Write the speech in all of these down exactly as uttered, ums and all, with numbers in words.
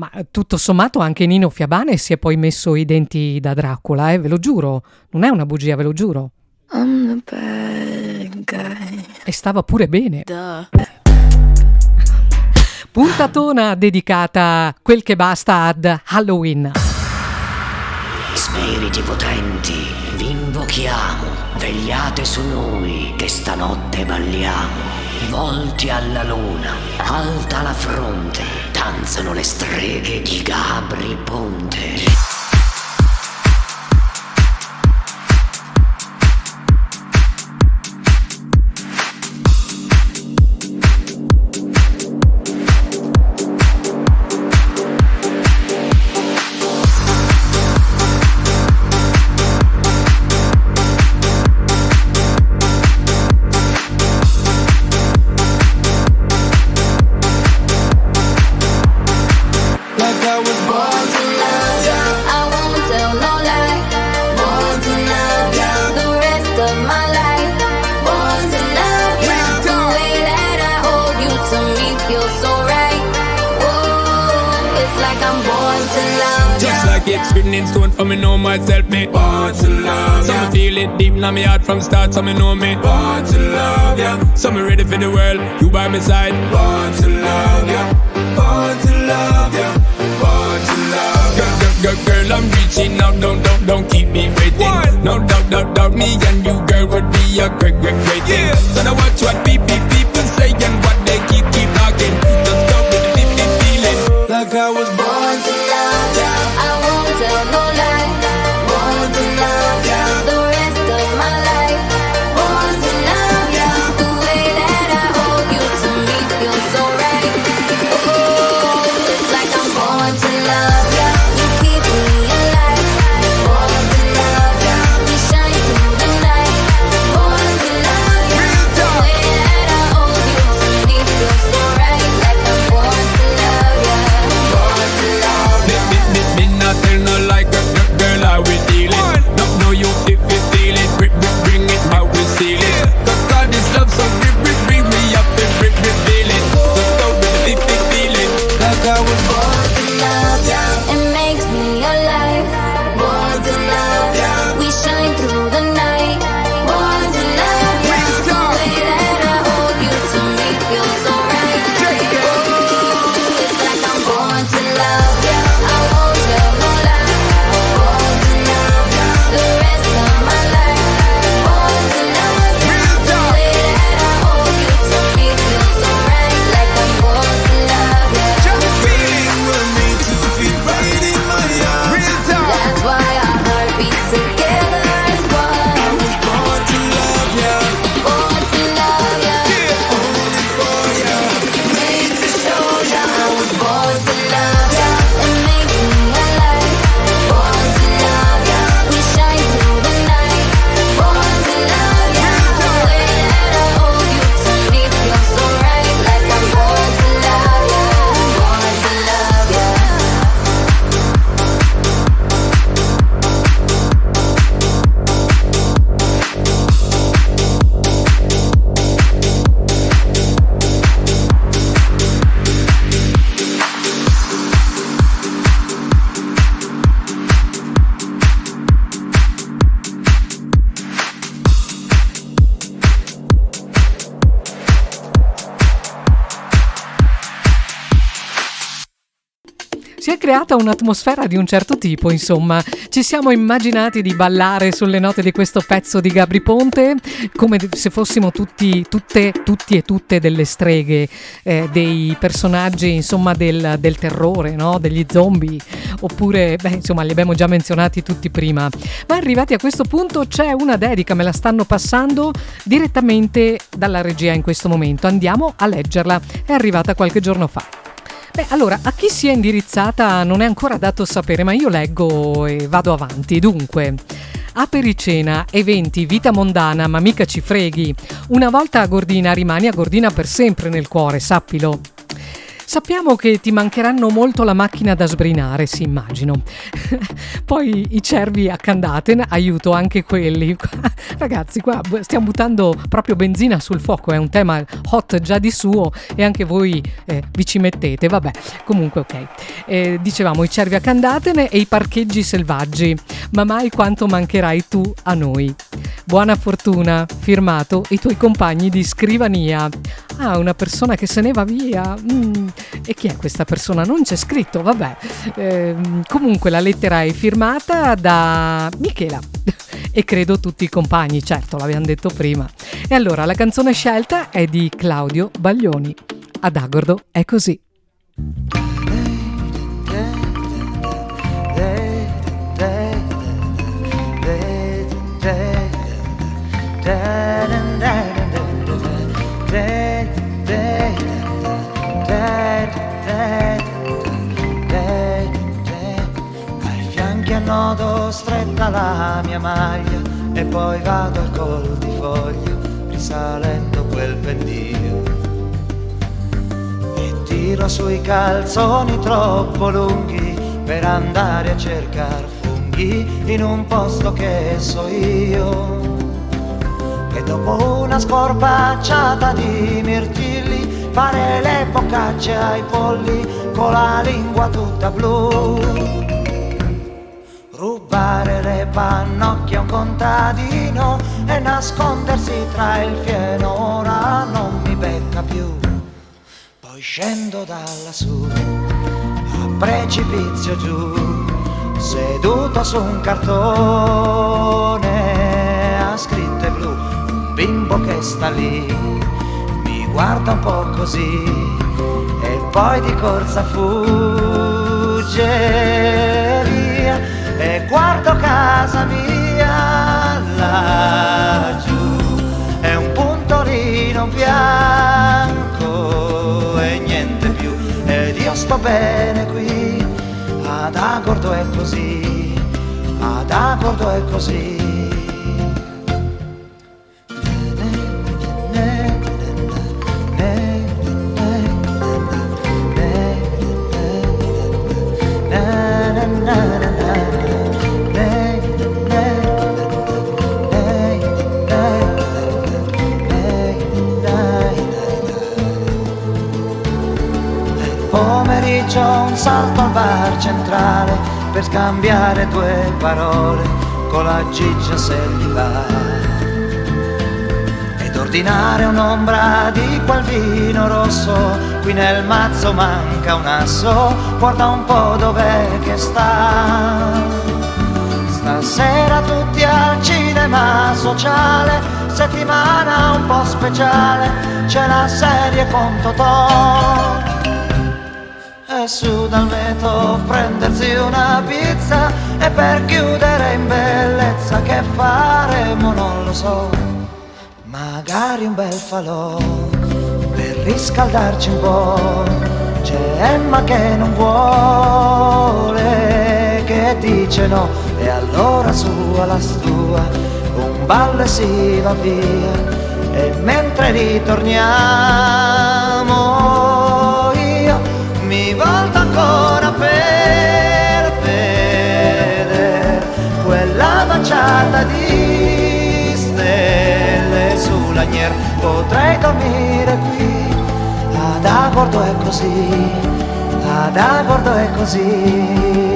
Ma tutto sommato anche Nino Fiabane si è poi messo i denti da Dracula, eh, ve lo giuro, non è una bugia, ve lo giuro. I'm the bad guy. E stava pure bene. Duh. Puntatona dedicata quel che basta ad Halloween. Spiriti potenti, vi invochiamo, vegliate su noi che stanotte balliamo. Volti alla luna, alta la fronte, danzano le streghe di Gabri Ponte. It's written in stone for me know myself, me born to love, yeah. Some feel it deep in my heart from start, some me know me born to love, yeah. Some me ready for the world, you by my side. Born to love, yeah. Born to love, yeah. Born to love, yeah. Girl, girl, girl, girl, I'm reaching out, don't, don't, don't keep me waiting. What? No doubt, doubt, doubt, me and you, girl, would be a great, great, great thing. Yeah. So now watch what people, people say and what they keep, keep talking. Just go with the deep, deep feeling. Like I was born to love, yeah. Tell no lie, born to love ya, the rest of my life. Born to love ya, the way that I hold you to me feels so right. Oh, it's like I'm born to love ya, you keep me alive. Born to love ya, we shine through the night. Born to love ya, the way that I hold you to me feels so right. Like I'm born to love ya, born to love ya. Me not tell no like a girl, how we dealing. No, no, you if you feel it, bring, bring, bring it, how we seal it. Cause God is love, so bring, bring, bring me up and bring, bring, feel it. Let's go with the big, big feeling. Like I was born to love ya, it makes me alive. Born to love ya, we shine through the night. Born to love ya, the way that I hold you to me feels so right. Oh, it's like I'm born to love ya, I won't tell no lie. Born to love ya, the rest of my life. Born to love ya, the way that I hold you to me feels so right. Like I'm born to love ya. feeling will need to feel right in my arms. That's why our heart beats together as one. I was born to love ya, Born to love ya, only for ya, made to show ya. I was born to love ya, it makes me alive. Born to love ya, we shine through the night. Born to love ya, the way that I hold you to me feels so right. Like I'm born to love ya, born to love ya. Si è creata un'atmosfera di un certo tipo, insomma. Ci siamo immaginati di ballare sulle note di questo pezzo di Gabri Ponte come se fossimo tutti, tutte, tutti e tutte delle streghe, eh, dei personaggi, insomma, del, del terrore, no? Degli zombie, oppure, beh, insomma, li abbiamo già menzionati tutti prima. Ma arrivati a questo punto c'è una dedica, me la stanno passando direttamente dalla regia in questo momento. Andiamo a leggerla, è arrivata qualche giorno fa. Beh, allora, a chi si è indirizzata non è ancora dato sapere, ma io leggo e vado avanti. Dunque, apericena, eventi, vita mondana, ma mica ci freghi. Una volta a Gordina rimani a Gordina per sempre nel cuore, sappilo. Sappiamo che ti mancheranno molto la macchina da sbrinare, sì, immagino. Poi i cervi a Candaten, aiuto anche quelli. Ragazzi, qua stiamo buttando proprio benzina sul fuoco, è un tema hot già di suo e anche voi eh, vi ci mettete, vabbè, comunque ok. Eh, dicevamo i cervi a Candaten e i parcheggi selvaggi, ma mai quanto mancherai tu a noi. Buona fortuna, firmato i tuoi compagni di scrivania. Ah, una persona che se ne va via. Mm, e chi è questa persona? Non c'è scritto, vabbè. Eh, comunque la lettera è firmata da Michela e credo tutti i compagni, certo, l'abbiamo detto prima. E allora la canzone scelta è di Claudio Baglioni. Ad Agordo è così. Ai fianchi a nodo stretta la mia maglia e poi vado al col di foglio risalendo quel pendio e tiro sui calzoni troppo lunghi per andare a cercar funghi in un posto che so io. E dopo una scorpacciata di mirtilli fare le boccacce ai polli con la lingua tutta blu, rubare le pannocchie a un contadino e nascondersi tra il fieno, ora non mi becca più. Poi scendo da lassù a precipizio giù, seduto su un cartone a scritte blu, un bimbo che sta lì mi guarda un po' così e poi di corsa fugge via e guardo casa mia laggiù, è un puntorino bianco e niente più, ed io sto bene qui, ad Agordo è così, ad Agordo è così. Pomeriggio un salto al bar centrale per scambiare due parole con la Giggia se gli va, ed ordinare un'ombra di quel vino rosso, qui nel mazzo manca un asso, guarda un po' dov'è che sta. Stasera tutti al cinema sociale, settimana un po' speciale, c'è la serie con Totò. E su dal metro prendersi una pizza e per chiudere in bellezza che faremo non lo so, magari un bel falò per riscaldarci un po'. C'è Emma che non vuole, che dice no, e allora su alla stua un ballo e si va via, e mentre ritorniamo io mi volto ancora per vedere quella baciata di stelle su lagnier. Potrei dormire qui, ad Agordo è così, ad Agordo è così.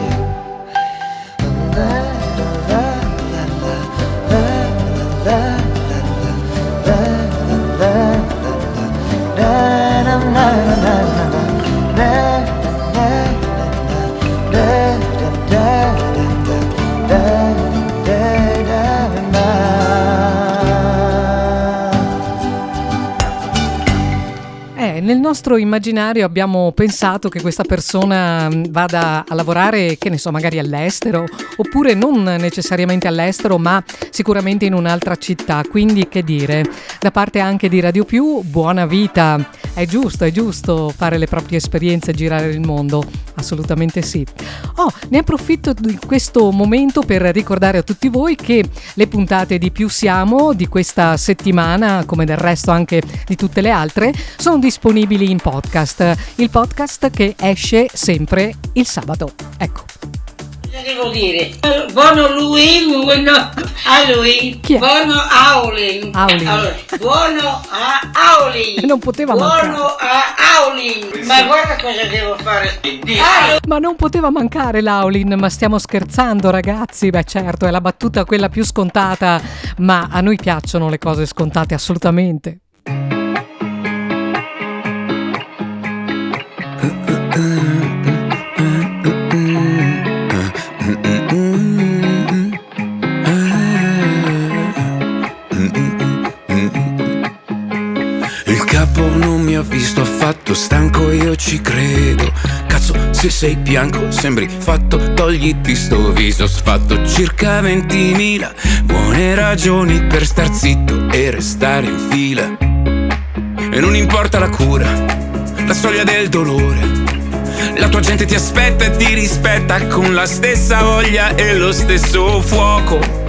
Nel nostro immaginario abbiamo pensato che questa persona vada a lavorare, che ne so, magari all'estero, oppure non necessariamente all'estero, ma sicuramente in un'altra città. Quindi, che dire, da parte anche di Radio Più, buona vita. È giusto, è giusto fare le proprie esperienze, girare il mondo, assolutamente sì. Oh, ne approfitto di questo momento per ricordare a tutti voi che le puntate di Più Siamo di questa settimana, come del resto anche di tutte le altre, sono disponibili disponibili in podcast, il podcast che esce sempre il sabato. Ecco. Cosa devo dire? Buono Halloween, buono Halloween, Chi è? buono Howling. Howling. Allora, buono a Howling. Non poteva buono mancare. a Howling. Ma guarda cosa devo fare. Ah, Ma non poteva mancare l'Aulin, ma stiamo scherzando ragazzi? Beh certo, è la battuta quella più scontata, ma a noi piacciono le cose scontate assolutamente. Il capo non mi ha visto affatto, stanco io ci credo. Cazzo, se sei bianco sembri fatto, togliti sto viso sfatto. Circa ventimila buone ragioni per star zitto e restare in fila. E non importa la cura, la soglia del dolore, la tua gente ti aspetta e ti rispetta con la stessa voglia e lo stesso fuoco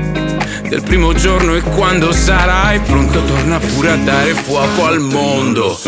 del primo giorno. E quando sarai pronto torna pure a dare fuoco al mondo.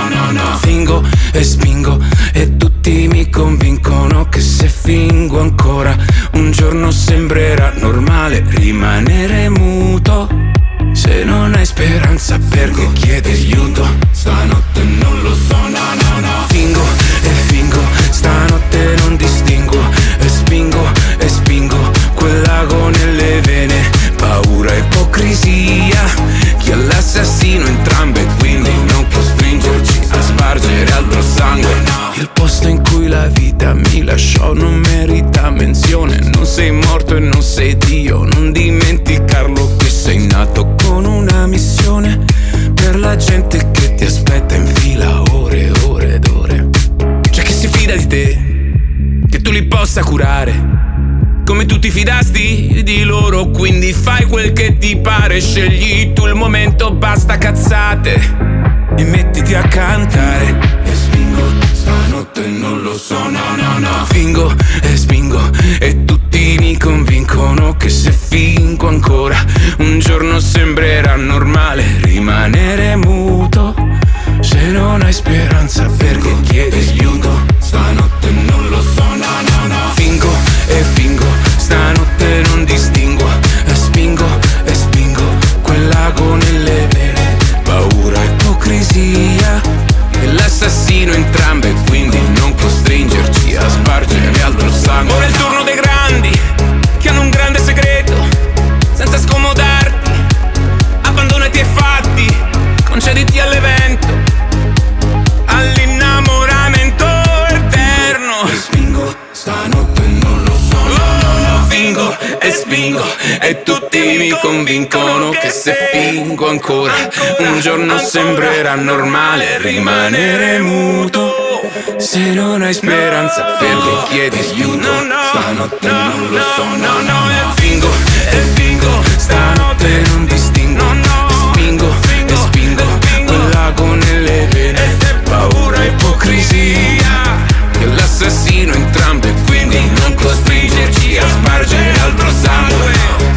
Fingo e spingo e tutti mi convincono che se fingo ancora un giorno sembrerà normale rimanere muto. Se non hai speranza perché chiedi aiuto, stanotte non lo so, no no no. Fingo e fingo, stanotte non distingo, e spingo e spingo quel lago nelle vene. Paura e ipocrisia, chi è l'assassino entrambe, quindi non costringerci a spargere altro sangue. Il posto in cui la vita mi lasciò non merita menzione. Non sei morto e non sei Dio, non dimenticarlo che sei nato con una missione per la gente che ti aspetta in fila ore e ore ed ore. C'è chi si fida di te, che tu li possa curare come tu ti fidasti di loro, quindi fai quel che ti pare, scegli tu il momento, basta cazzate e mettiti a cantare. E spingo, stanotte non lo so, no no no. Fingo e spingo e tutti mi convincono che se fingo ancora un giorno sembrerà normale rimanere muto. Se non hai speranza perché chiedi aiuto, stanotte non lo so, no no no. Fingo e fingo, stanotte non distingo, e spingo e spingo quel lago nelle vene. Paura e ipocrisia, e l'assassino entrambe, quindi non costringerci a spargere altro sangue. Ora è il turno dei grandi, che hanno un grande segreto, senza scomodarti, abbandonati ai fatti, concediti all'evento, all'innamoramento eterno. E spingo, stanotte non lo so, no, no, no. Fingo e spingo e tutti mi convincono che se fingo ancora un giorno sembrerà normale rimanere muto. Se non hai speranza perché chiedi aiuto, stanotte non lo so, no no. E fingo e fingo, stanotte non distingo, spingo e spingo quel lago nelle vene. Paura e ipocrisia, che l'assassino entrambe, quindi non costringerci a spargere altro sangue.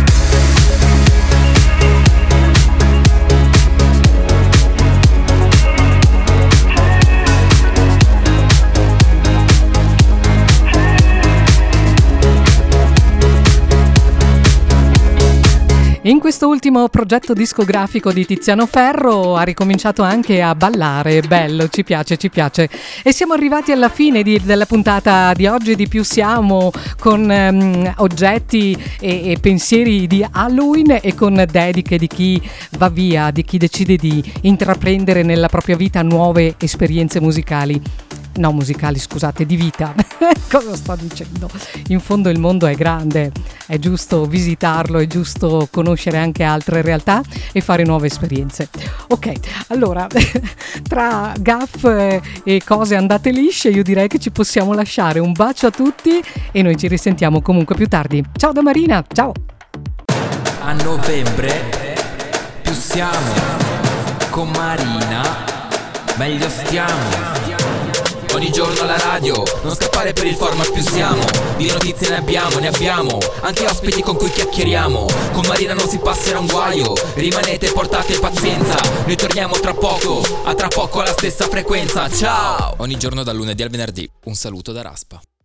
In questo ultimo progetto discografico di Tiziano Ferro ha ricominciato anche a ballare, bello, ci piace, ci piace. E siamo arrivati alla fine di, della puntata di oggi di Più Siamo, con um, oggetti e, e pensieri di Halloween e con dediche di chi va via, di chi decide di intraprendere nella propria vita nuove esperienze musicali. No, musicali, scusate, di vita. Cosa sto dicendo? In fondo il mondo è grande, è giusto visitarlo, è giusto conoscere anche altre realtà e fare nuove esperienze. Ok, allora, tra gaff e cose andate lisce, io direi che ci possiamo lasciare. Un bacio a tutti e noi ci risentiamo comunque più tardi. Ciao da Marina, ciao! A novembre più siamo con Marina, meglio stiamo. ogni giorno alla radio, non scappare per il format più siamo. Di notizie ne abbiamo, ne abbiamo, anche ospiti con cui chiacchieriamo. Con Marina non si passerà un guaio, rimanete, portate pazienza. Noi torniamo tra poco, a tra poco alla stessa frequenza. Ciao! Ogni giorno dal lunedì al venerdì, un saluto da Raspa.